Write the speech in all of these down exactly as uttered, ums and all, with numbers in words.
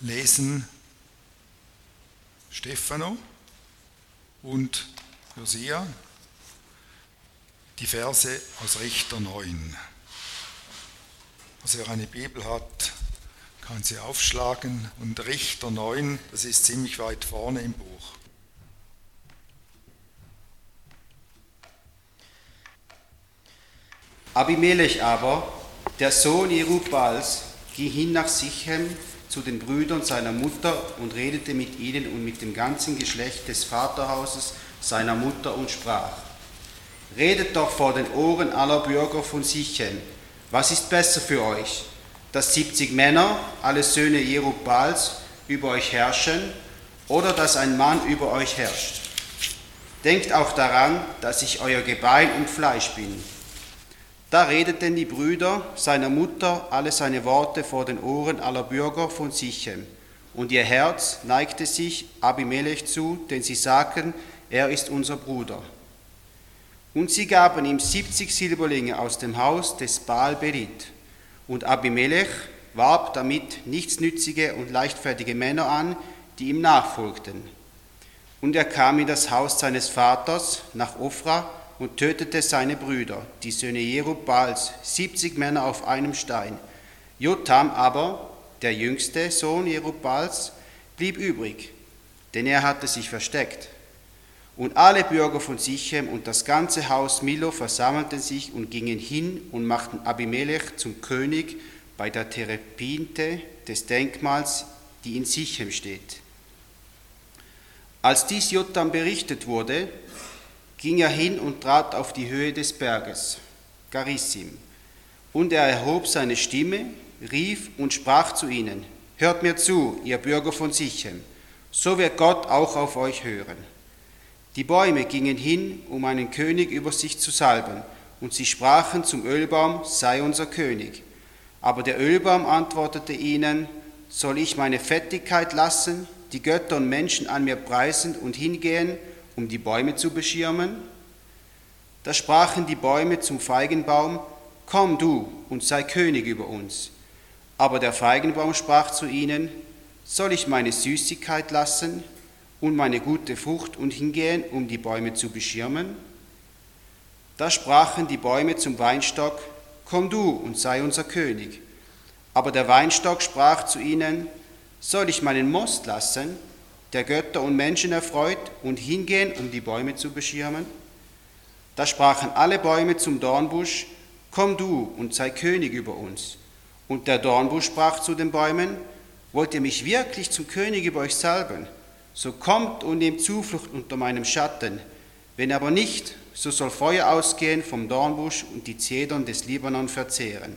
lesen Stefano und Josia die Verse aus Richter neun. Also wer eine Bibel hat, kann sie aufschlagen, und Richter neun, das ist ziemlich weit vorne im Buch. Abimelech aber, der Sohn Jerubbaals, ging hin nach Sichem zu den Brüdern seiner Mutter und redete mit ihnen und mit dem ganzen Geschlecht des Vaterhauses seiner Mutter und sprach: Redet doch vor den Ohren aller Bürger von Sichem, was ist besser für euch, dass siebzig Männer, alle Söhne Jerubbaals, über euch herrschen, oder dass ein Mann über euch herrscht? Denkt auch daran, dass ich euer Gebein und Fleisch bin. Da redeten die Brüder seiner Mutter alle seine Worte vor den Ohren aller Bürger von Sichem, und ihr Herz neigte sich Abimelech zu, denn sie sagten, er ist unser Bruder. Und sie gaben ihm siebzig Silberlinge aus dem Haus des Baal Berit, und Abimelech warb damit nichtsnützige und leichtfertige Männer an, die ihm nachfolgten. Und er kam in das Haus seines Vaters nach Ophrah und tötete seine Brüder, die Söhne Jerubbaals, siebzig Männer auf einem Stein. Jotham aber, der jüngste Sohn Jerubbaals, blieb übrig, denn er hatte sich versteckt. Und alle Bürger von Sichem und das ganze Haus Milo versammelten sich und gingen hin und machten Abimelech zum König bei der Terepinte des Denkmals, die in Sichem steht. Als dies Jotham berichtet wurde, ging er hin und trat auf die Höhe des Berges, Garissim. Und er erhob seine Stimme, rief und sprach zu ihnen: Hört mir zu, ihr Bürger von Sichem, so wird Gott auch auf euch hören. Die Bäume gingen hin, um einen König über sich zu salben, und sie sprachen zum Ölbaum: Sei unser König. Aber der Ölbaum antwortete ihnen: Soll ich meine Fettigkeit lassen, die Götter und Menschen an mir preisen und hingehen, um die Bäume zu beschirmen? Da sprachen die Bäume zum Feigenbaum: Komm du und sei König über uns. Aber der Feigenbaum sprach zu ihnen: Soll ich meine Süßigkeit lassen und meine gute Frucht und hingehen, um die Bäume zu beschirmen? Da sprachen die Bäume zum Weinstock: Komm du und sei unser König. Aber der Weinstock sprach zu ihnen: Soll ich meinen Most lassen, der Götter und Menschen erfreut, und hingehen, um die Bäume zu beschirmen? Da sprachen alle Bäume zum Dornbusch: Komm du und sei König über uns. Und der Dornbusch sprach zu den Bäumen: Wollt ihr mich wirklich zum König über euch salben? So kommt und nehmt Zuflucht unter meinem Schatten. Wenn aber nicht, so soll Feuer ausgehen vom Dornbusch und die Zedern des Libanon verzehren.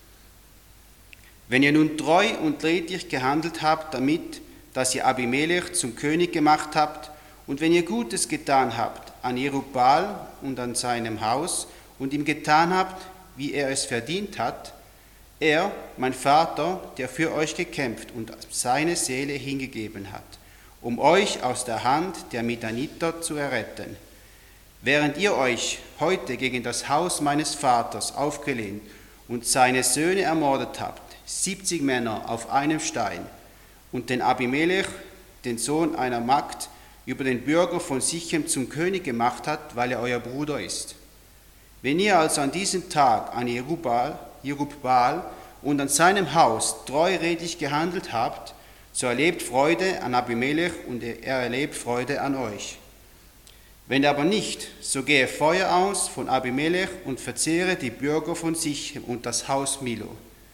Wenn ihr nun treu und redlich gehandelt habt damit, dass ihr Abimelech zum König gemacht habt, und wenn ihr Gutes getan habt an Jerubbaal und an seinem Haus und ihm getan habt, wie er es verdient hat, er, mein Vater, der für euch gekämpft und seine Seele hingegeben hat, um euch aus der Hand der Midianiter zu erretten. Während ihr euch heute gegen das Haus meines Vaters aufgelehnt und seine Söhne ermordet habt, siebzig Männer auf einem Stein, und den Abimelech, den Sohn einer Magd, über den Bürger von Sichem zum König gemacht hat, weil er euer Bruder ist. Wenn ihr also an diesem Tag an Jerubbaal, Jerubbaal und an seinem Haus treu redlich gehandelt habt, so erlebt Freude an Abimelech und er erlebt Freude an euch. Wenn aber nicht, so gehe Feuer aus von Abimelech und verzehre die Bürger von Sichem und das Haus Milo.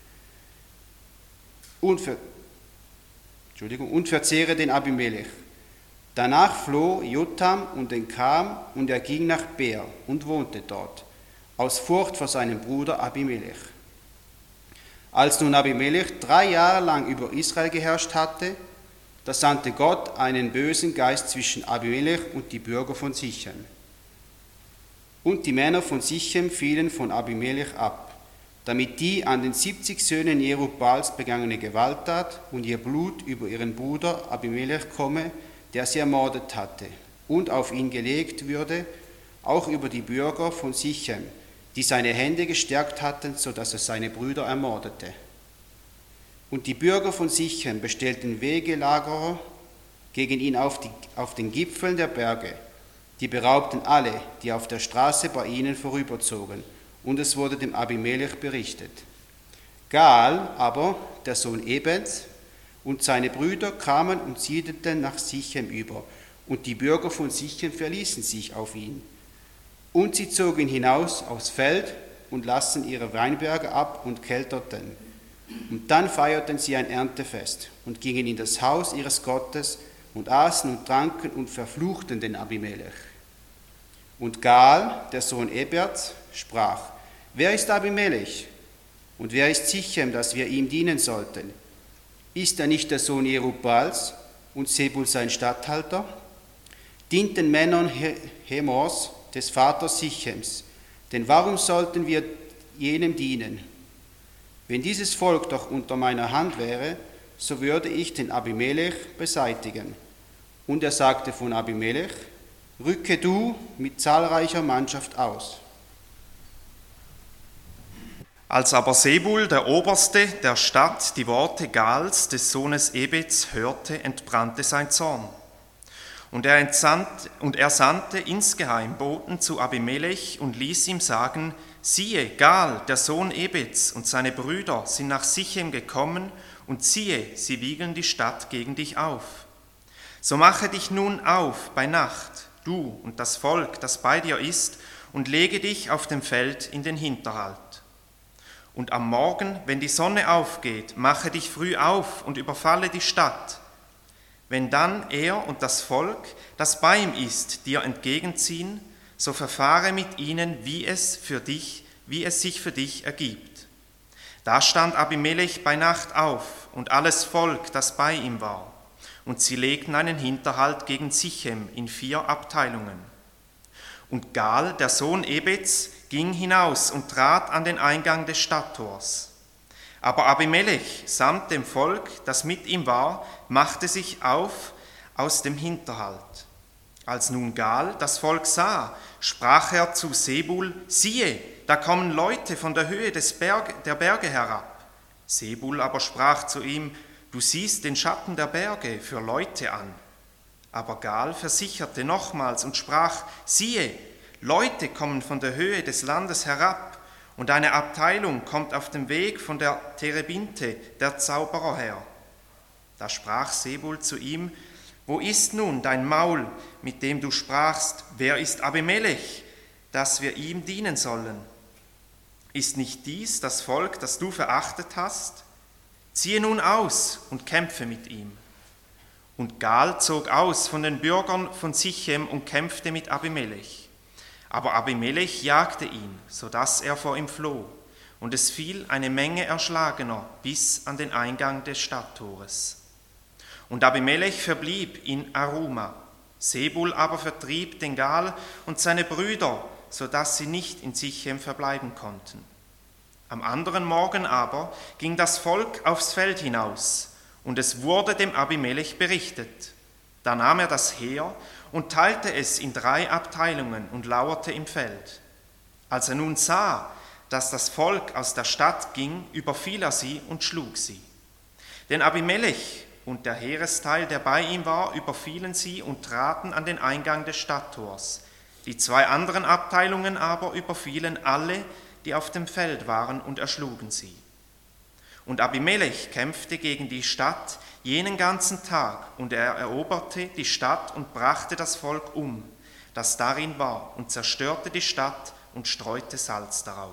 Und, ver, Entschuldigung, und verzehre den Abimelech. Danach floh Jotham und entkam, und er ging nach Beer und wohnte dort, aus Furcht vor seinem Bruder Abimelech. Als nun Abimelech drei Jahre lang über Israel geherrscht hatte, da sandte Gott einen bösen Geist zwischen Abimelech und die Bürger von Sichem. Und die Männer von Sichem fielen von Abimelech ab, damit die an den siebzig Söhnen Jerubbaals begangene Gewalttat und ihr Blut über ihren Bruder Abimelech komme, der sie ermordet hatte, und auf ihn gelegt würde, auch über die Bürger von Sichem, die seine Hände gestärkt hatten, so dass er seine Brüder ermordete. Und die Bürger von Sichem bestellten Wegelagerer gegen ihn auf, die, auf den Gipfeln der Berge. Die beraubten alle, die auf der Straße bei ihnen vorüberzogen, und es wurde dem Abimelech berichtet. Gaal aber, der Sohn Ebeds, und seine Brüder kamen und siedelten nach Sichem über, und die Bürger von Sichem verließen sich auf ihn. Und sie zogen hinaus aufs Feld und lassen ihre Weinberge ab und kelterten. Und dann feierten sie ein Erntefest und gingen in das Haus ihres Gottes und aßen und tranken und verfluchten den Abimelech. Und Gaal, der Sohn Eberts, sprach: Wer ist Abimelech? Und wer ist Sichem, dass wir ihm dienen sollten? Ist er nicht der Sohn Jerubbaals und Sebul sein Statthalter? Dient den Männern Hemors, des Vaters Sichems, denn warum sollten wir jenem dienen? Wenn dieses Volk doch unter meiner Hand wäre, so würde ich den Abimelech beseitigen. Und er sagte von Abimelech: Rücke du mit zahlreicher Mannschaft aus. Als aber Sebul, der Oberste der Stadt, die Worte Gaals, des Sohnes Ebeds, hörte, entbrannte sein Zorn. Und er, entsandte, und er sandte insgeheim Boten zu Abimelech und ließ ihm sagen: Siehe, Gaal, der Sohn Ebeds, und seine Brüder sind nach Sichem gekommen, und siehe, sie wiegeln die Stadt gegen dich auf. So mache dich nun auf bei Nacht, du und das Volk, das bei dir ist, und lege dich auf dem Feld in den Hinterhalt. Und am Morgen, wenn die Sonne aufgeht, mache dich früh auf und überfalle die Stadt. Wenn dann er und das Volk, das bei ihm ist, dir entgegenziehen, so verfahre mit ihnen, wie es für dich, wie es sich für dich ergibt. Da stand Abimelech bei Nacht auf und alles Volk, das bei ihm war, und sie legten einen Hinterhalt gegen Sichem in vier Abteilungen. Und Gaal, der Sohn Ebeds, ging hinaus und trat an den Eingang des Stadttors. Aber Abimelech samt dem Volk, das mit ihm war, machte sich auf aus dem Hinterhalt. Als nun Gaal das Volk sah, sprach er zu Sebul: Siehe, da kommen Leute von der Höhe des Berg, der Berge herab. Sebul aber sprach zu ihm: Du siehst den Schatten der Berge für Leute an. Aber Gaal versicherte nochmals und sprach: Siehe, Leute kommen von der Höhe des Landes herab, und eine Abteilung kommt auf dem Weg von der Terebinte, der Zauberer, her. Da sprach Sebul zu ihm: Wo ist nun dein Maul, mit dem du sprachst: Wer ist Abimelech, dass wir ihm dienen sollen? Ist nicht dies das Volk, das du verachtet hast? Ziehe nun aus und kämpfe mit ihm. Und Gaal zog aus von den Bürgern von Sichem und kämpfte mit Abimelech. Aber Abimelech jagte ihn, so dass er vor ihm floh, und es fiel eine Menge Erschlagener bis an den Eingang des Stadttores. Und Abimelech verblieb in Aruma. Sebul aber vertrieb den Gaal und seine Brüder, so dass sie nicht in Sichem verbleiben konnten. Am anderen Morgen aber ging das Volk aufs Feld hinaus, und es wurde dem Abimelech berichtet. Da nahm er das Heer und teilte es in drei Abteilungen und lauerte im Feld. Als er nun sah, dass das Volk aus der Stadt ging, überfiel er sie und schlug sie. Denn Abimelech und der Heeresteil, der bei ihm war, überfielen sie und traten an den Eingang des Stadttors. Die zwei anderen Abteilungen aber überfielen alle, die auf dem Feld waren, und erschlugen sie. Und Abimelech kämpfte gegen die Stadt jenen ganzen Tag, und er eroberte die Stadt und brachte das Volk um, das darin war, und zerstörte die Stadt und streute Salz darauf.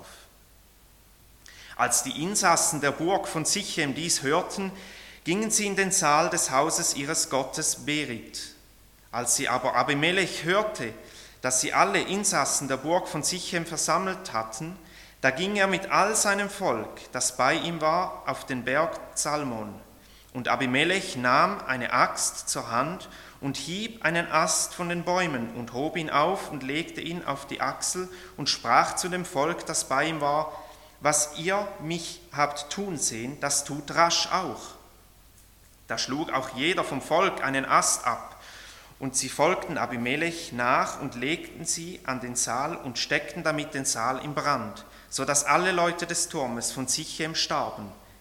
Als die Insassen der Burg von Sichem dies hörten, gingen sie in den Saal des Hauses ihres Gottes Berit. Als sie aber Abimelech hörte, dass sie alle Insassen der Burg von Sichem versammelt hatten, da ging er mit all seinem Volk, das bei ihm war, auf den Berg Zalmon. Und Abimelech nahm eine Axt zur Hand und hieb einen Ast von den Bäumen und hob ihn auf und legte ihn auf die Achsel und sprach zu dem Volk, das bei ihm war: Was ihr mich habt tun sehen, das tut rasch auch. Da schlug auch jeder vom Volk einen Ast ab, und sie folgten Abimelech nach und legten sie an den Saal und steckten damit den Saal in Brand, so dass alle Leute des Turmes von Sichem starben,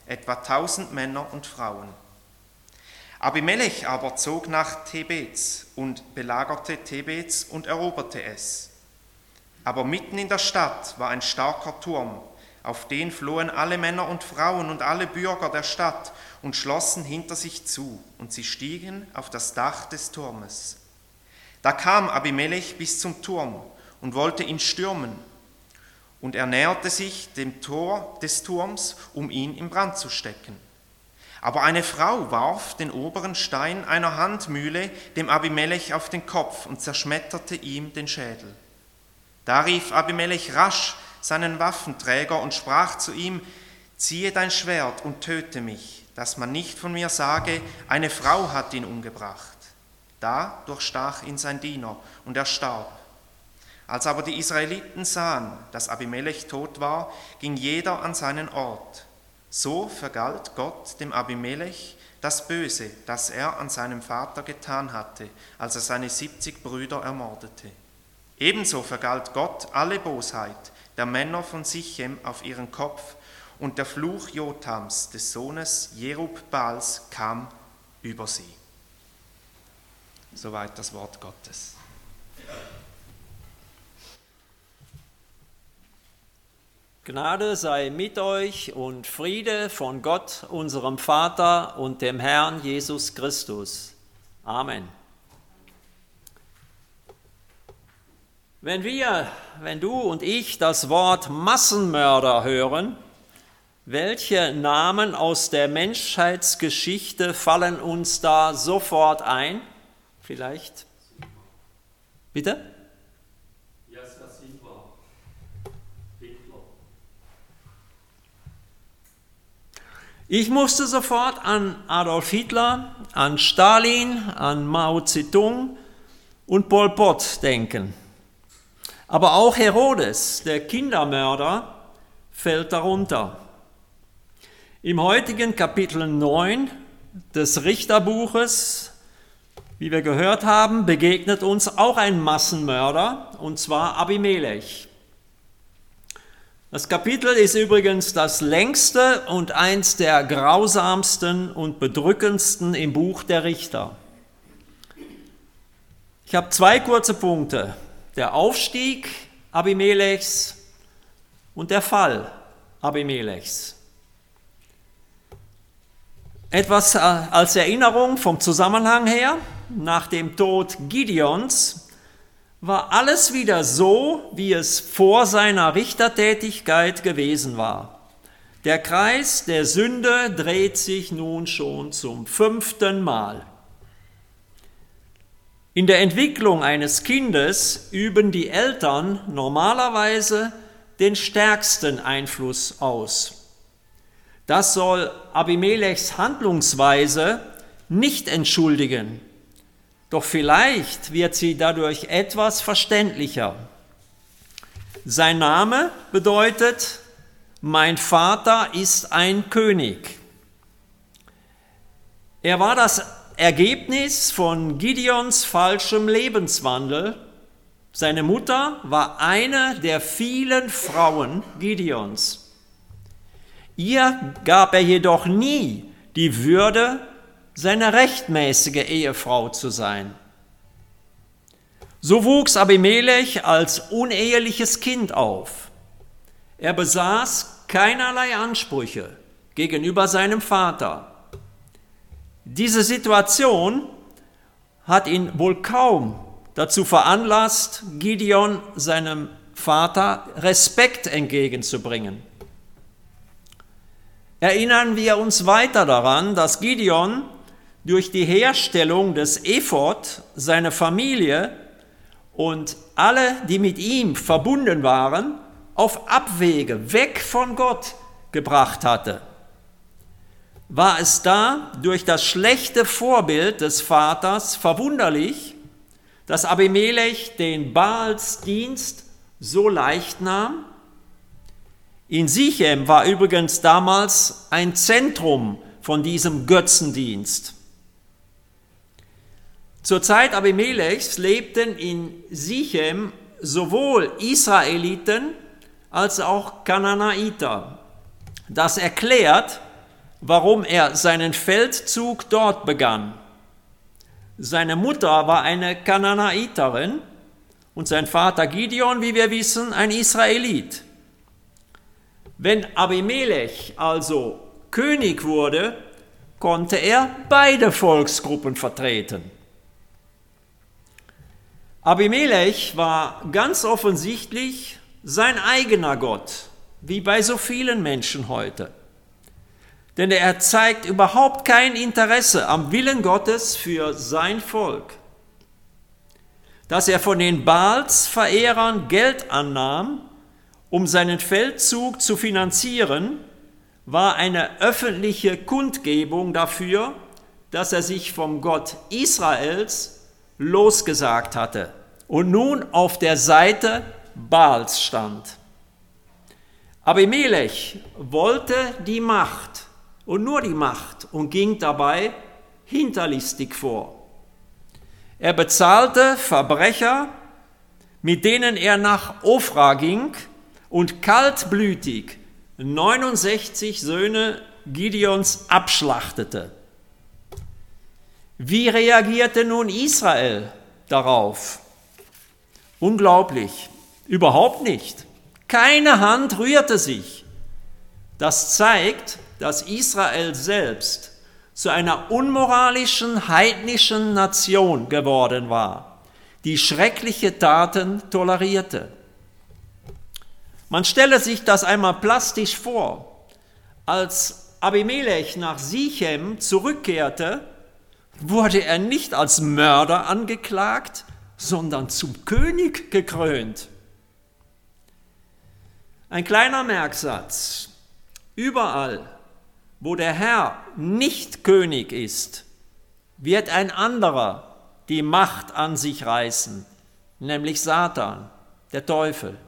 etwa tausend Männer und Frauen. Abimelech aber zog nach Thebez und belagerte Thebez und eroberte es. Aber mitten in der Stadt war ein starker Turm, auf den flohen alle Männer und Frauen und alle Bürger der Stadt und schlossen hinter sich zu, und sie stiegen auf das Dach des Turmes. Da kam Abimelech bis zum Turm und wollte ihn stürmen, und er näherte sich dem Tor des Turms, um ihn in Brand zu stecken. Aber eine Frau warf den oberen Stein einer Handmühle dem Abimelech auf den Kopf und zerschmetterte ihm den Schädel. Da rief Abimelech rasch seinen Waffenträger und sprach zu ihm: Ziehe dein Schwert und töte mich, dass man nicht von mir sage, eine Frau hat ihn umgebracht. Da durchstach ihn sein Diener, und er starb. Als aber die Israeliten sahen, dass Abimelech tot war, ging jeder an seinen Ort. So vergalt Gott dem Abimelech das Böse, das er an seinem Vater getan hatte, als er seine siebzig Brüder ermordete. Ebenso vergalt Gott alle Bosheit der Männer von Sichem auf ihren Kopf, und der Fluch Jotams, des Sohnes Jerub-Baals, kam über sie. Soweit das Wort Gottes. Gnade sei mit euch und Friede von Gott, unserem Vater und dem Herrn Jesus Christus. Amen. Wenn wir, wenn du und ich das Wort Massenmörder hören, welche Namen aus der Menschheitsgeschichte fallen uns da sofort ein? Vielleicht? Bitte? Ich musste sofort an Adolf Hitler, an Stalin, an Mao Zedong und Pol Pot denken. Aber auch Herodes, der Kindermörder, fällt darunter. Im heutigen Kapitel neun des Richterbuches, wie wir gehört haben, begegnet uns auch ein Massenmörder, und zwar Abimelech. Das Kapitel ist übrigens das längste und eins der grausamsten und bedrückendsten im Buch der Richter. Ich habe zwei kurze Punkte: der Aufstieg Abimelechs und der Fall Abimelechs. Etwas als Erinnerung vom Zusammenhang her: Nach dem Tod Gideons war alles wieder so, wie es vor seiner Richtertätigkeit gewesen war. Der Kreis der Sünde dreht sich nun schon zum fünften Mal. In der Entwicklung eines Kindes üben die Eltern normalerweise den stärksten Einfluss aus. Das soll Abimelechs Handlungsweise nicht entschuldigen. Doch vielleicht wird sie dadurch etwas verständlicher. Sein Name bedeutet: Mein Vater ist ein König. Er war das Ergebnis von Gideons falschem Lebenswandel. Seine Mutter war eine der vielen Frauen Gideons. Ihr gab er jedoch nie die Würde, seine rechtmäßige Ehefrau zu sein. So wuchs Abimelech als uneheliches Kind auf. Er besaß keinerlei Ansprüche gegenüber seinem Vater. Diese Situation hat ihn wohl kaum dazu veranlasst, Gideon, seinem Vater, Respekt entgegenzubringen. Erinnern wir uns weiter daran, dass Gideon durch die Herstellung des Ephod seine Familie und alle, die mit ihm verbunden waren, auf Abwege, weg von Gott gebracht hatte. War es da durch das schlechte Vorbild des Vaters verwunderlich, dass Abimelech den Baalsdienst so leicht nahm? In Sichem war übrigens damals ein Zentrum von diesem Götzendienst. Zur Zeit Abimelechs lebten in Sichem sowohl Israeliten als auch Kanaaniter. Das erklärt, warum er seinen Feldzug dort begann. Seine Mutter war eine Kanaaniterin und sein Vater Gideon, wie wir wissen, ein Israelit. Wenn Abimelech also König wurde, konnte er beide Volksgruppen vertreten. Abimelech war ganz offensichtlich sein eigener Gott, wie bei so vielen Menschen heute. Denn er zeigt überhaupt kein Interesse am Willen Gottes für sein Volk. Dass er von den Baals-Verehrern Geld annahm, um seinen Feldzug zu finanzieren, war eine öffentliche Kundgebung dafür, dass er sich vom Gott Israels losgesagt hatte und nun auf der Seite Baals stand. Abimelech wollte die Macht und nur die Macht und ging dabei hinterlistig vor. Er bezahlte Verbrecher, mit denen er nach Ofra ging und kaltblütig neunundsechzig Söhne Gideons abschlachtete. Wie reagierte nun Israel darauf? Unglaublich, überhaupt nicht. Keine Hand rührte sich. Das zeigt, dass Israel selbst zu einer unmoralischen, heidnischen Nation geworden war, die schreckliche Taten tolerierte. Man stelle sich das einmal plastisch vor. Als Abimelech nach Sichem zurückkehrte, wurde er nicht als Mörder angeklagt, sondern zum König gekrönt. Ein kleiner Merksatz. Überall, wo der Herr nicht König ist, wird ein anderer die Macht an sich reißen, nämlich Satan, der Teufel.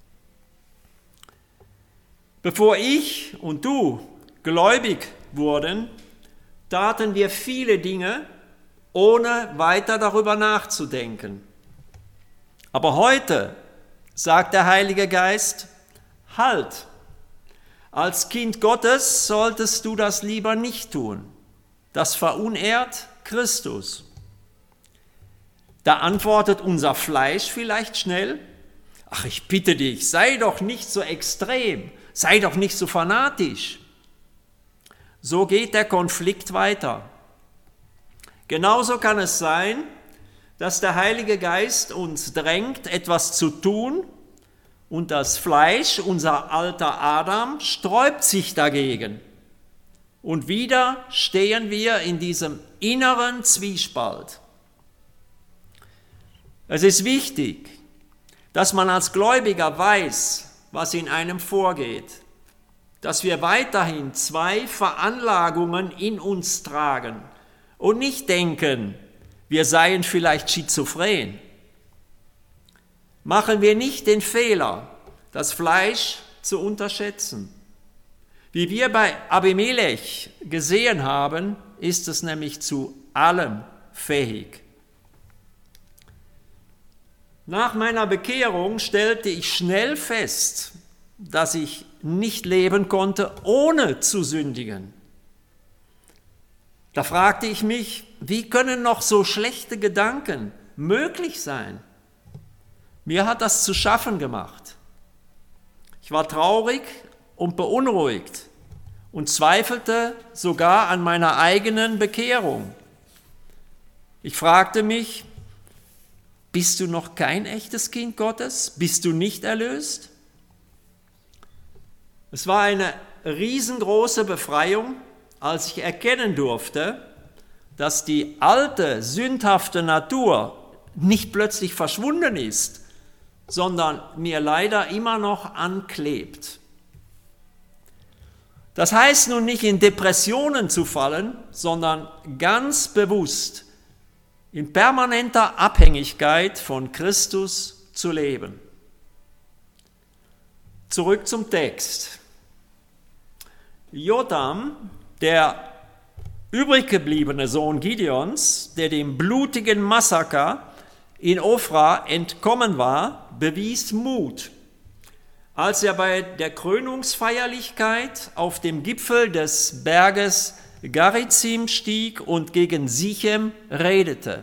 Bevor ich und du gläubig wurden, taten wir viele Dinge, ohne weiter darüber nachzudenken. Aber heute sagt der Heilige Geist, halt! Als Kind Gottes solltest du das lieber nicht tun. Das verunehrt Christus. Da antwortet unser Fleisch vielleicht schnell, ach, ich bitte dich, sei doch nicht so extrem, sei doch nicht so fanatisch. So geht der Konflikt weiter. Genauso kann es sein, dass der Heilige Geist uns drängt, etwas zu tun, und das Fleisch, unser alter Adam, sträubt sich dagegen. Und wieder stehen wir in diesem inneren Zwiespalt. Es ist wichtig, dass man als Gläubiger weiß, was in einem vorgeht, dass wir weiterhin zwei Veranlagungen in uns tragen und nicht denken, wir seien vielleicht schizophren. Machen wir nicht den Fehler, das Fleisch zu unterschätzen. Wie wir bei Abimelech gesehen haben, ist es nämlich zu allem fähig. Nach meiner Bekehrung stellte ich schnell fest, dass ich nicht leben konnte, ohne zu sündigen. Da fragte ich mich, wie können noch so schlechte Gedanken möglich sein? Mir hat das zu schaffen gemacht. Ich war traurig und beunruhigt und zweifelte sogar an meiner eigenen Bekehrung. Ich fragte mich, bist du noch kein echtes Kind Gottes? Bist du nicht erlöst? Es war eine riesengroße Befreiung, als ich erkennen durfte, dass die alte, sündhafte Natur nicht plötzlich verschwunden ist, sondern mir leider immer noch anklebt. Das heißt nun nicht in Depressionen zu fallen, sondern ganz bewusst in permanenter Abhängigkeit von Christus zu leben. Zurück zum Text. Jotham, der übrig gebliebene Sohn Gideons, der dem blutigen Massaker in Ofra entkommen war, bewies Mut, als er bei der Krönungsfeierlichkeit auf dem Gipfel des Berges Garizim stieg und gegen Sichem redete.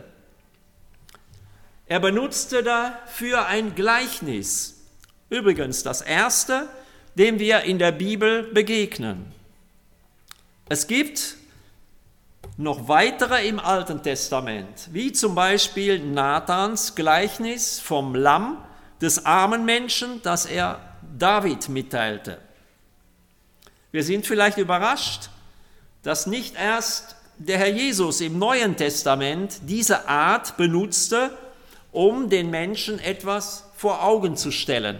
Er benutzte dafür ein Gleichnis, übrigens das erste, dem wir in der Bibel begegnen. Es gibt noch weitere im Alten Testament, wie zum Beispiel Nathans Gleichnis vom Lamm des armen Menschen, das er David mitteilte. Wir sind vielleicht überrascht, dass nicht erst der Herr Jesus im Neuen Testament diese Art benutzte, um den Menschen etwas vor Augen zu stellen.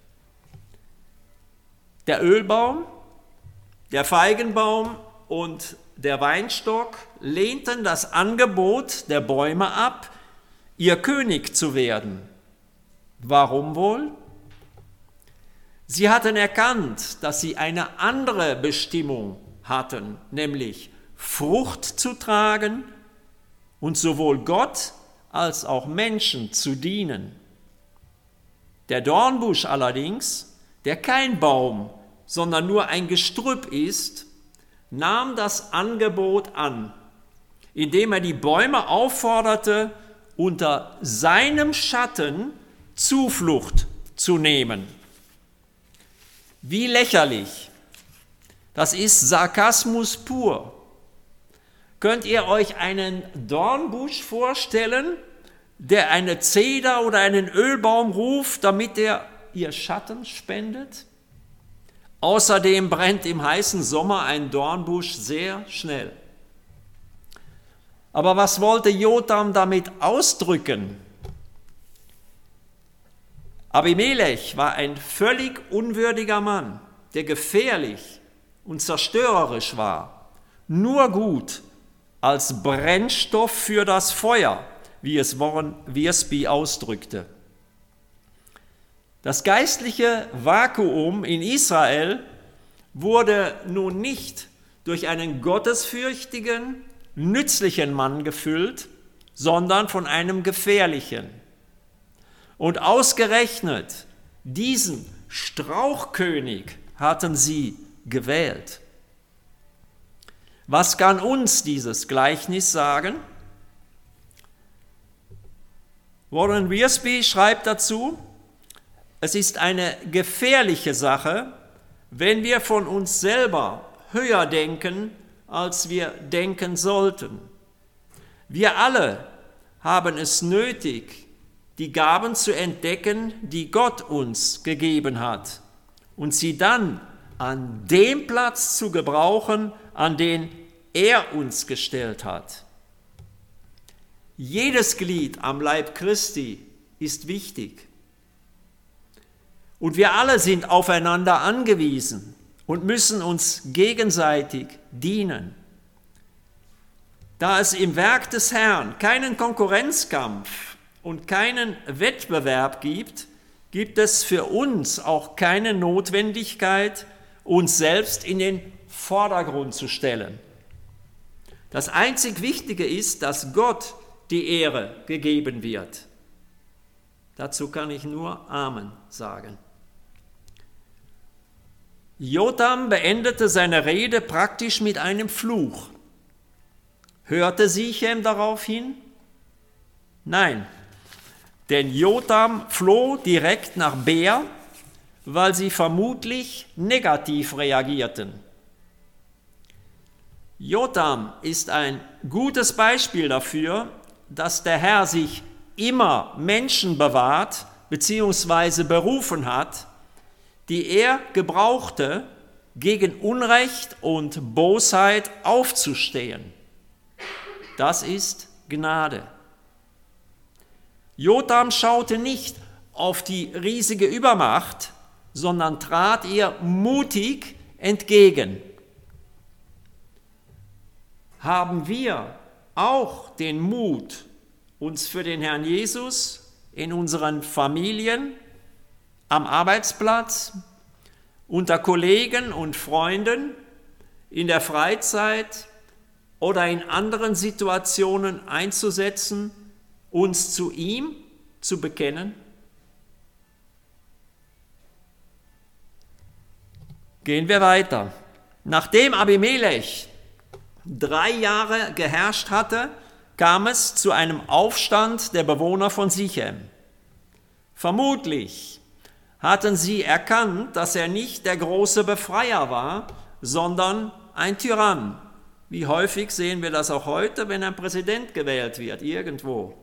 Der Ölbaum, der Feigenbaum und der Weinstock lehnten das Angebot der Bäume ab, ihr König zu werden. Warum wohl? Sie hatten erkannt, dass sie eine andere Bestimmung hatten, nämlich Frucht zu tragen und sowohl Gott als auch Menschen zu dienen. Der Dornbusch allerdings, der kein Baum, sondern nur ein Gestrüpp ist, nahm das Angebot an, indem er die Bäume aufforderte, unter seinem Schatten Zuflucht zu nehmen. Wie lächerlich! Das ist Sarkasmus pur. Könnt ihr euch einen Dornbusch vorstellen, der eine Zeder oder einen Ölbaum ruft, damit er ihr Schatten spendet? Außerdem brennt im heißen Sommer ein Dornbusch sehr schnell. Aber was wollte Jotham damit ausdrücken? Abimelech war ein völlig unwürdiger Mann, der gefährlich und zerstörerisch war, nur gut als Brennstoff für das Feuer, wie es Warren Wiersbe ausdrückte. Das geistliche Vakuum in Israel wurde nun nicht durch einen gottesfürchtigen, nützlichen Mann gefüllt, sondern von einem gefährlichen. Und ausgerechnet diesen Strauchkönig hatten sie gewählt. Was kann uns dieses Gleichnis sagen? Warren Wiersbe schreibt dazu, es ist eine gefährliche Sache, wenn wir von uns selber höher denken, als wir denken sollten. Wir alle haben es nötig, die Gaben zu entdecken, die Gott uns gegeben hat, und sie dann an dem Platz zu gebrauchen, an den er uns gestellt hat. Jedes Glied am Leib Christi ist wichtig. Und wir alle sind aufeinander angewiesen und müssen uns gegenseitig dienen. Da es im Werk des Herrn keinen Konkurrenzkampf und keinen Wettbewerb gibt, gibt es für uns auch keine Notwendigkeit, uns selbst in den Vordergrund zu stellen. Das einzig Wichtige ist, dass Gott die Ehre gegeben wird. Dazu kann ich nur Amen sagen. Jotham beendete seine Rede praktisch mit einem Fluch. Hörte Sichem darauf hin? Nein, denn Jotham floh direkt nach Beer, weil sie vermutlich negativ reagierten. Jotham ist ein gutes Beispiel dafür, dass der Herr sich immer Menschen bewahrt bzw. berufen hat, die er gebrauchte, gegen Unrecht und Bosheit aufzustehen. Das ist Gnade. Jotham schaute nicht auf die riesige Übermacht, sondern trat ihr mutig entgegen. Haben wir auch den Mut, uns für den Herrn Jesus in unseren Familien, am Arbeitsplatz, unter Kollegen und Freunden, in der Freizeit oder in anderen Situationen einzusetzen, uns zu ihm zu bekennen? Gehen wir weiter. Nachdem Abimelech drei Jahre geherrscht hatte, kam es zu einem Aufstand der Bewohner von Sichem. Vermutlich hatten sie erkannt, dass er nicht der große Befreier war, sondern ein Tyrann. Wie häufig sehen wir das auch heute, wenn ein Präsident gewählt wird, irgendwo.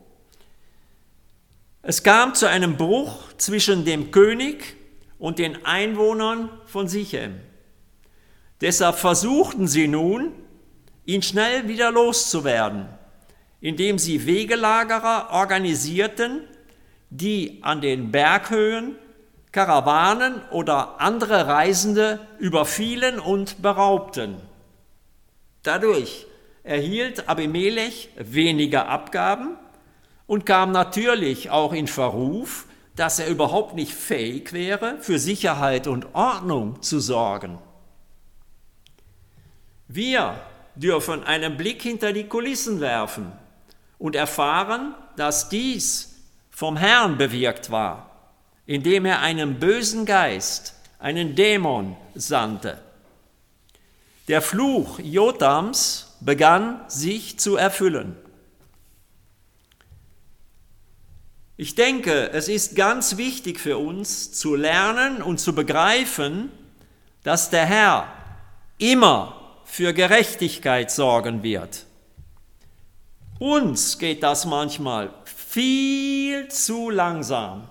Es kam zu einem Bruch zwischen dem König und den Einwohnern von Sichem. Deshalb versuchten sie nun, ihn schnell wieder loszuwerden, indem sie Wegelagerer organisierten, die an den Berghöhen Karawanen oder andere Reisende überfielen und beraubten. Dadurch erhielt Abimelech weniger Abgaben und kam natürlich auch in Verruf, dass er überhaupt nicht fähig wäre, für Sicherheit und Ordnung zu sorgen. Wir dürfen einen Blick hinter die Kulissen werfen und erfahren, dass dies vom Herrn bewirkt war, indem er einen bösen Geist, einen Dämon sandte. Der Fluch Jotams begann sich zu erfüllen. Ich denke, es ist ganz wichtig für uns zu lernen und zu begreifen, dass der Herr immer für Gerechtigkeit sorgen wird. Uns geht das manchmal viel zu langsam.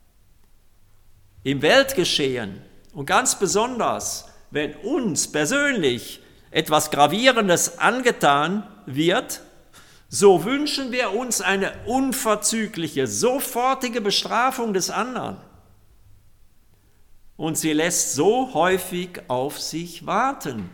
Im Weltgeschehen und ganz besonders, wenn uns persönlich etwas Gravierendes angetan wird, so wünschen wir uns eine unverzügliche, sofortige Bestrafung des anderen. Und sie lässt so häufig auf sich warten.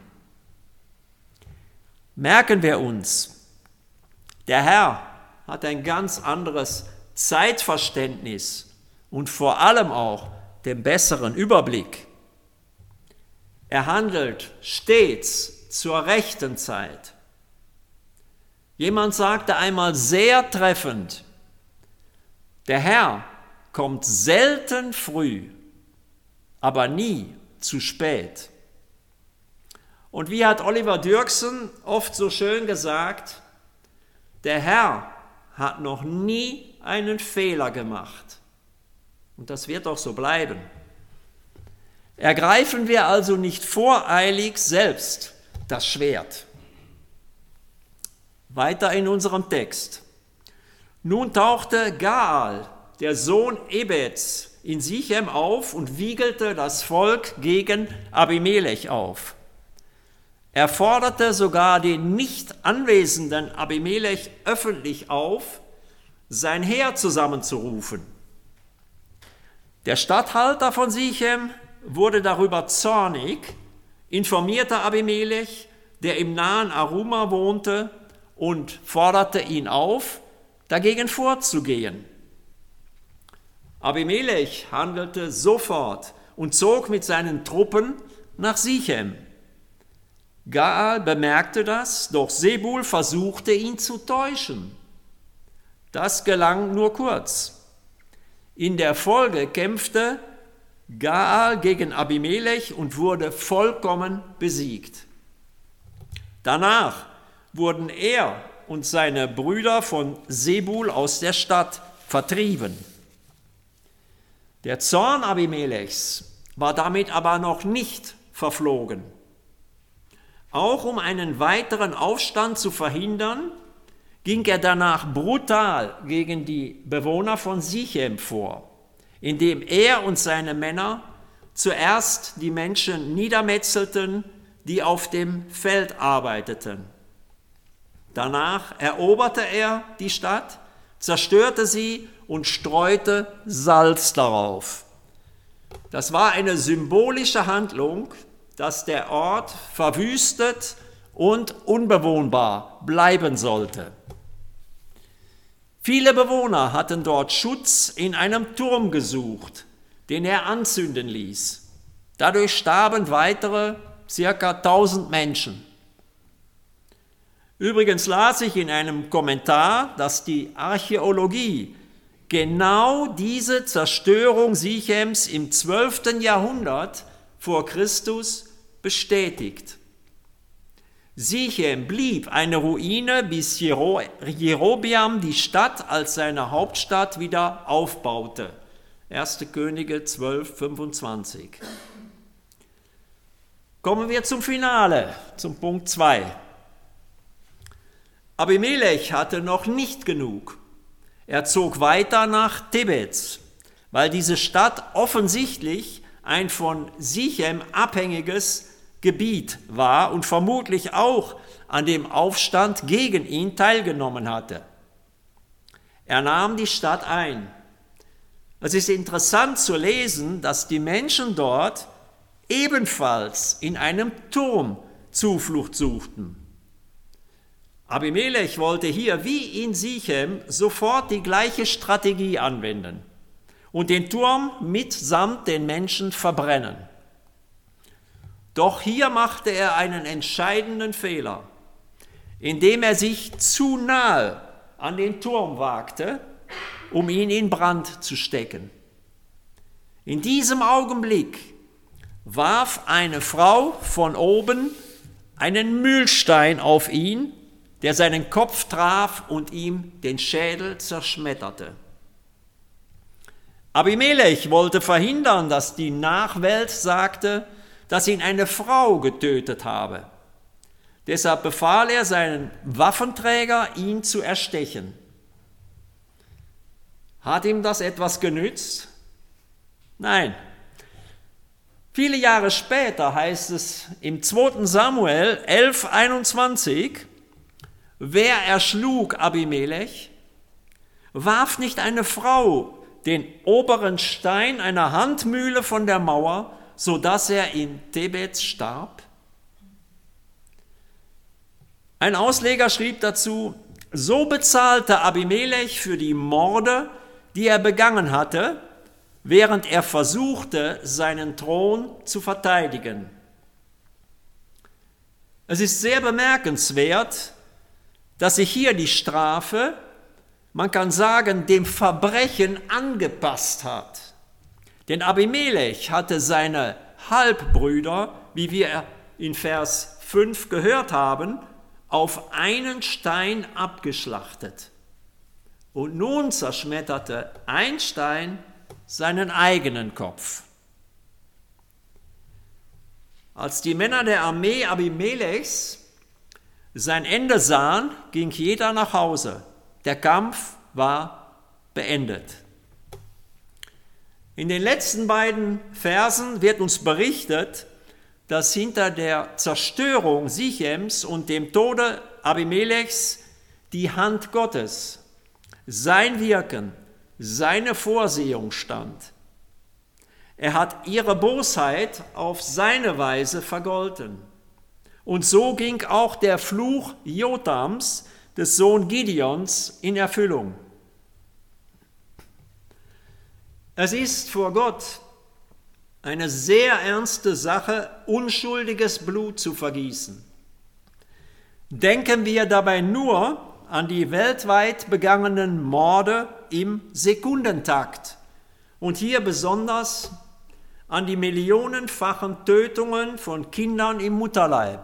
Merken wir uns, der Herr hat ein ganz anderes Zeitverständnis und vor allem auch den besseren Überblick. Er handelt stets zur rechten Zeit. Jemand sagte einmal sehr treffend, der Herr kommt selten früh, aber nie zu spät. Und wie hat Oliver Dürksen oft so schön gesagt, der Herr hat noch nie einen Fehler gemacht. Und das wird auch so bleiben. Ergreifen wir also nicht voreilig selbst das Schwert. Weiter in unserem Text. Nun tauchte Gaal, der Sohn Ebeds, in Sichem auf und wiegelte das Volk gegen Abimelech auf. Er forderte sogar den nicht anwesenden Abimelech öffentlich auf, sein Heer zusammenzurufen. Der Statthalter von Sichem wurde darüber zornig, informierte Abimelech, der im nahen Aruma wohnte, und forderte ihn auf, dagegen vorzugehen. Abimelech handelte sofort und zog mit seinen Truppen nach Sichem. Gaal bemerkte das, doch Sebul versuchte ihn zu täuschen. Das gelang nur kurz. In der Folge kämpfte Gaal gegen Abimelech und wurde vollkommen besiegt. Danach wurden er und seine Brüder von Sebul aus der Stadt vertrieben. Der Zorn Abimelechs war damit aber noch nicht verflogen. Auch um einen weiteren Aufstand zu verhindern, ging er danach brutal gegen die Bewohner von Sichem vor, indem er und seine Männer zuerst die Menschen niedermetzelten, die auf dem Feld arbeiteten. Danach eroberte er die Stadt, zerstörte sie und streute Salz darauf. Das war eine symbolische Handlung, dass der Ort verwüstet und unbewohnbar bleiben sollte. Viele Bewohner hatten dort Schutz in einem Turm gesucht, den er anzünden ließ. Dadurch starben weitere circa tausend Menschen. Übrigens las ich in einem Kommentar, dass die Archäologie genau diese Zerstörung Sichems im zwölften Jahrhundert vor Christus bestätigt. Sichem blieb eine Ruine, bis Jerobeam die Stadt als seine Hauptstadt wieder aufbaute. erste Könige zwölf, fünfundzwanzig. Kommen wir zum Finale, zum Punkt zwei. Abimelech hatte noch nicht genug. Er zog weiter nach Tebez, weil diese Stadt offensichtlich ein von Sichem abhängiges Gebiet war und vermutlich auch an dem Aufstand gegen ihn teilgenommen hatte. Er nahm die Stadt ein. Es ist interessant zu lesen, dass die Menschen dort ebenfalls in einem Turm Zuflucht suchten. Abimelech wollte hier wie in Sichem sofort die gleiche Strategie anwenden und den Turm mitsamt den Menschen verbrennen. Doch hier machte er einen entscheidenden Fehler, indem er sich zu nahe an den Turm wagte, um ihn in Brand zu stecken. In diesem Augenblick warf eine Frau von oben einen Mühlstein auf ihn, der seinen Kopf traf und ihm den Schädel zerschmetterte. Abimelech wollte verhindern, dass die Nachwelt sagte, dass ihn eine Frau getötet habe. Deshalb befahl er seinen Waffenträger, ihn zu erstechen. Hat ihm das etwas genützt? Nein. Viele Jahre später heißt es im zweiten Samuel elf, einundzwanzig, wer erschlug Abimelech? Warf nicht eine Frau den oberen Stein einer Handmühle von der Mauer, sodass er in Tebez starb? Ein Ausleger schrieb dazu, so bezahlte Abimelech für die Morde, die er begangen hatte, während er versuchte, seinen Thron zu verteidigen. Es ist sehr bemerkenswert, dass sich hier die Strafe, man kann sagen, dem Verbrechen angepasst hat. Denn Abimelech hatte seine Halbbrüder, wie wir in Vers fünf gehört haben, auf einen Stein abgeschlachtet. Und nun zerschmetterte ein Stein seinen eigenen Kopf. Als die Männer der Armee Abimelechs sein Ende sahen, ging jeder nach Hause. Der Kampf war beendet. In den letzten beiden Versen wird uns berichtet, dass hinter der Zerstörung Sichems und dem Tode Abimelechs die Hand Gottes, sein Wirken, seine Vorsehung stand. Er hat ihre Bosheit auf seine Weise vergolten. Und so ging auch der Fluch Jotams, des Sohn Gideons, in Erfüllung. Es ist vor Gott eine sehr ernste Sache, unschuldiges Blut zu vergießen. Denken wir dabei nur an die weltweit begangenen Morde im Sekundentakt und hier besonders an die millionenfachen Tötungen von Kindern im Mutterleib.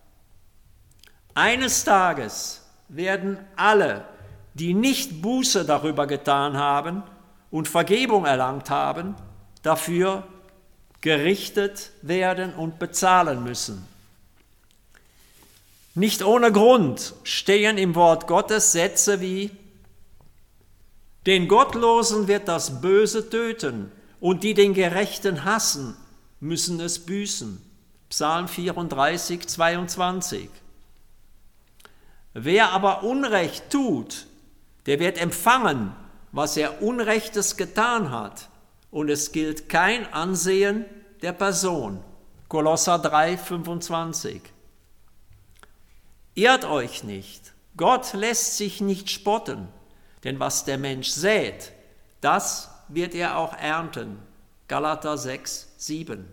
Eines Tages werden alle, die nicht Buße darüber getan haben und Vergebung erlangt haben, dafür gerichtet werden und bezahlen müssen. Nicht ohne Grund stehen im Wort Gottes Sätze wie: Den Gottlosen wird das Böse töten, und die den Gerechten hassen, müssen es büßen. Psalm vierunddreißig, zweiundzwanzig. Wer aber Unrecht tut, der wird empfangen, was er Unrechtes getan hat, und es gilt kein Ansehen der Person. Kolosser drei, fünfundzwanzig. Irrt euch nicht, Gott lässt sich nicht spotten, denn was der Mensch sät, das wird er auch ernten. Galater sechs, sieben.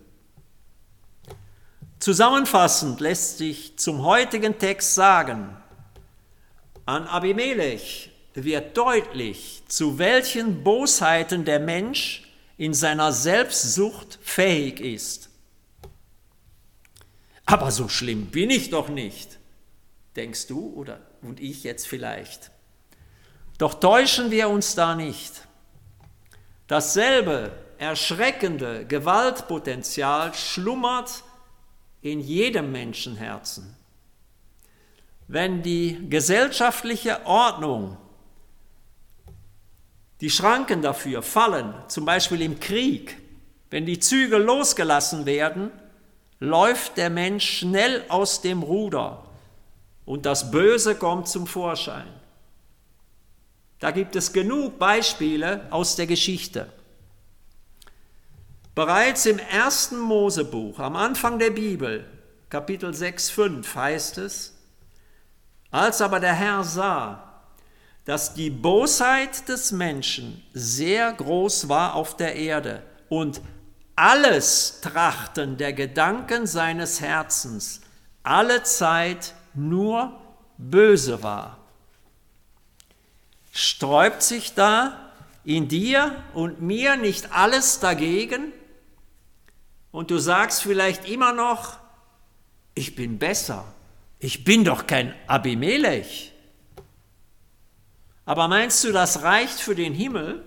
Zusammenfassend lässt sich zum heutigen Text sagen, an Abimelech wird deutlich, zu welchen Bosheiten der Mensch in seiner Selbstsucht fähig ist. Aber so schlimm bin ich doch nicht, denkst du oder und ich jetzt vielleicht. Doch täuschen wir uns da nicht. Dasselbe erschreckende Gewaltpotenzial schlummert in jedem Menschenherzen. Wenn die gesellschaftliche Ordnung, die Schranken dafür fallen, zum Beispiel im Krieg, wenn die Zügel losgelassen werden, läuft der Mensch schnell aus dem Ruder und das Böse kommt zum Vorschein. Da gibt es genug Beispiele aus der Geschichte. Bereits im ersten Mosebuch, am Anfang der Bibel, Kapitel sechs, fünf heißt es: Als aber der Herr sah, dass die Bosheit des Menschen sehr groß war auf der Erde und alles Trachten der Gedanken seines Herzens alle Zeit nur böse war. Sträubt sich da in dir und mir nicht alles dagegen? Und du sagst vielleicht immer noch, ich bin besser, ich bin doch kein Abimelech. Aber meinst du, das reicht für den Himmel?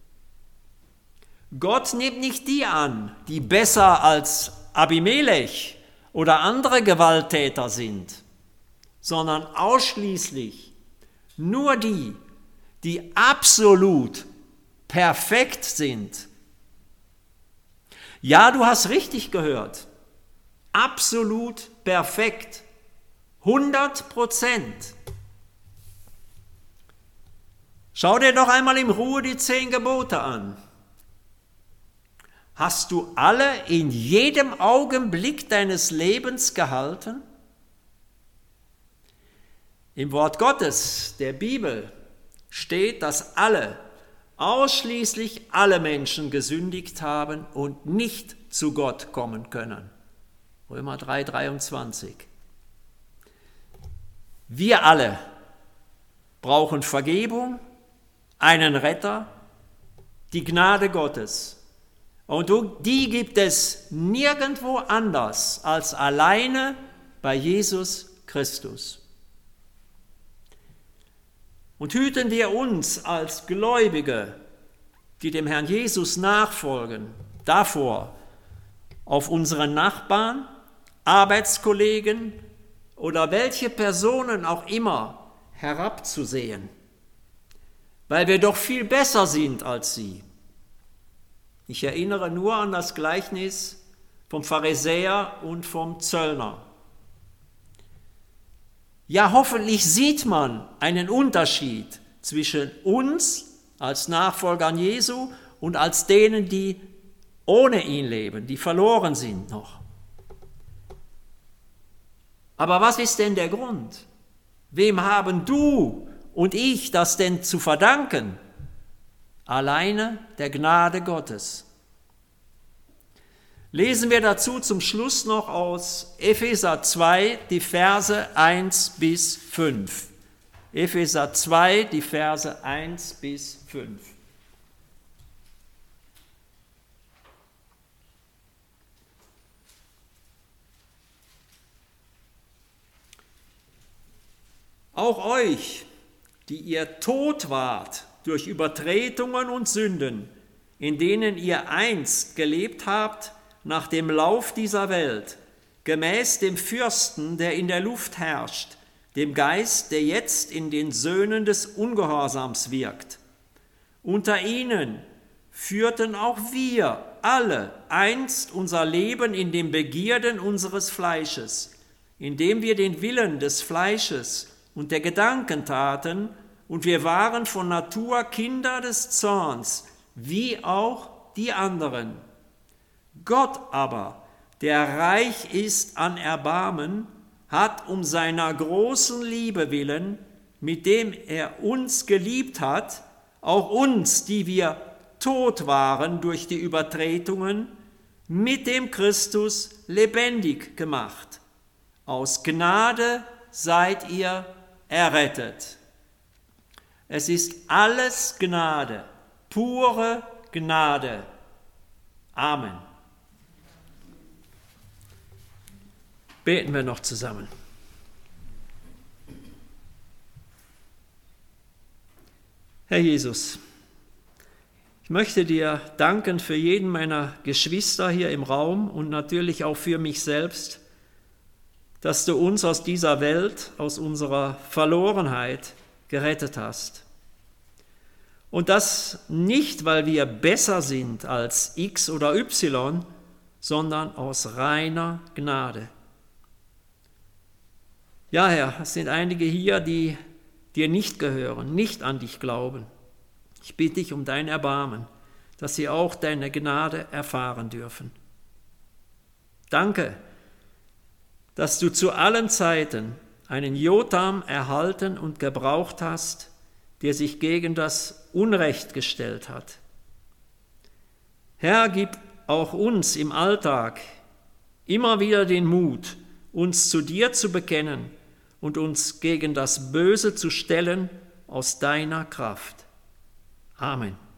Gott nimmt nicht die an, die besser als Abimelech oder andere Gewalttäter sind, sondern ausschließlich nur die, die absolut perfekt sind. Ja, du hast richtig gehört. Absolut perfekt. hundert Prozent. Schau dir doch einmal in Ruhe die zehn Gebote an. Hast du alle in jedem Augenblick deines Lebens gehalten? Im Wort Gottes, der Bibel, steht, dass alle, ausschließlich alle Menschen gesündigt haben und nicht zu Gott kommen können. Römer drei, dreiundzwanzig. Wir alle brauchen Vergebung, einen Retter, die Gnade Gottes. Und die gibt es nirgendwo anders als alleine bei Jesus Christus. Und hüten wir uns als Gläubige, die dem Herrn Jesus nachfolgen, davor, auf unseren Nachbarn, Arbeitskollegen oder welche Personen auch immer herabzusehen, weil wir doch viel besser sind als sie. Ich erinnere nur an das Gleichnis vom Pharisäer und vom Zöllner. Ja, hoffentlich sieht man einen Unterschied zwischen uns als Nachfolgern Jesu und als denen, die ohne ihn leben, die verloren sind noch. Aber was ist denn der Grund? Wem haben du und ich das denn zu verdanken? Alleine der Gnade Gottes. Lesen wir dazu zum Schluss noch aus Epheser zwei, die Verse eins bis fünf. Epheser zwei, die Verse eins bis fünf. Auch euch, die ihr tot wart durch Übertretungen und Sünden, in denen ihr einst gelebt habt, nach dem Lauf dieser Welt, gemäß dem Fürsten, der in der Luft herrscht, dem Geist, der jetzt in den Söhnen des Ungehorsams wirkt. Unter ihnen führten auch wir alle einst unser Leben in den Begierden unseres Fleisches, indem wir den Willen des Fleisches und der Gedanken taten, und wir waren von Natur Kinder des Zorns, wie auch die anderen. Gott aber, der reich ist an Erbarmen, hat um seiner großen Liebe willen, mit dem er uns geliebt hat, auch uns, die wir tot waren durch die Übertretungen, mit dem Christus lebendig gemacht. Aus Gnade seid ihr errettet. Es ist alles Gnade, pure Gnade. Amen. Beten wir noch zusammen. Herr Jesus, ich möchte dir danken für jeden meiner Geschwister hier im Raum und natürlich auch für mich selbst, dass du uns aus dieser Welt, aus unserer Verlorenheit gerettet hast. Und das nicht, weil wir besser sind als X oder Y, sondern aus reiner Gnade. Ja, Herr, es sind einige hier, die dir nicht gehören, nicht an dich glauben. Ich bitte dich um dein Erbarmen, dass sie auch deine Gnade erfahren dürfen. Danke, dass du zu allen Zeiten einen Jotham erhalten und gebraucht hast, der sich gegen das Unrecht gestellt hat. Herr, gib auch uns im Alltag immer wieder den Mut, uns zu dir zu bekennen und uns gegen das Böse zu stellen aus deiner Kraft. Amen.